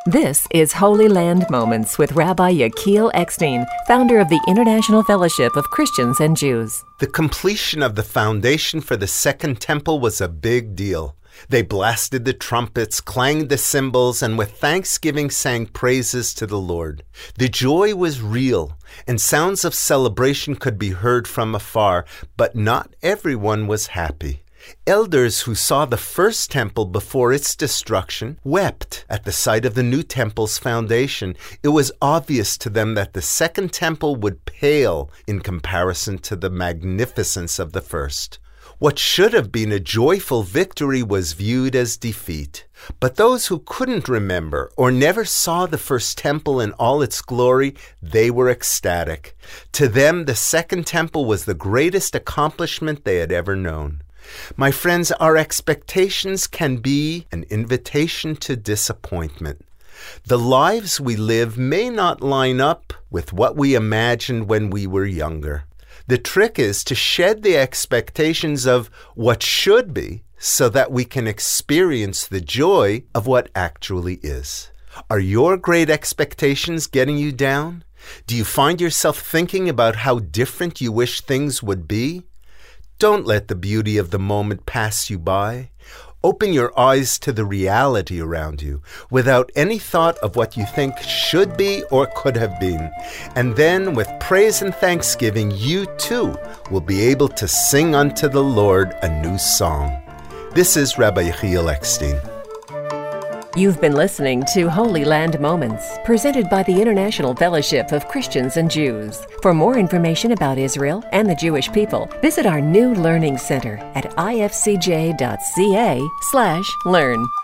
This is Holy Land Moments with Rabbi Yechiel Eckstein, founder of the International Fellowship of Christians and Jews. The completion of the foundation for the Second Temple was a big deal. They blasted the trumpets, clanged the cymbals, and with thanksgiving sang praises to the Lord. The joy was real, and sounds of celebration could be heard from afar, but not everyone was happy. Elders who saw the first temple before its destruction wept at the sight of the new temple's foundation. It was obvious to them that the second temple would pale in comparison to the magnificence of the first. What should have been a joyful victory was viewed as defeat. But those who couldn't remember or never saw the first temple in all its glory, they were ecstatic. To them, the second temple was the greatest accomplishment they had ever known. My friends, our expectations can be an invitation to disappointment. The lives we live may not line up with what we imagined when we were younger. The trick is to shed the expectations of what should be so that we can experience the joy of what actually is. Are your great expectations getting you down? Do you find yourself thinking about how different you wish things would be? Don't let the beauty of the moment pass you by. Open your eyes to the reality around you without any thought of what you think should be or could have been. And then with praise and thanksgiving, you too will be able to sing unto the Lord a new song. This is Rabbi Yechiel Eckstein. You've been listening to Holy Land Moments, presented by the International Fellowship of Christians and Jews. For more information about Israel and the Jewish people, visit our new Learning Center at ifcj.ca/learn.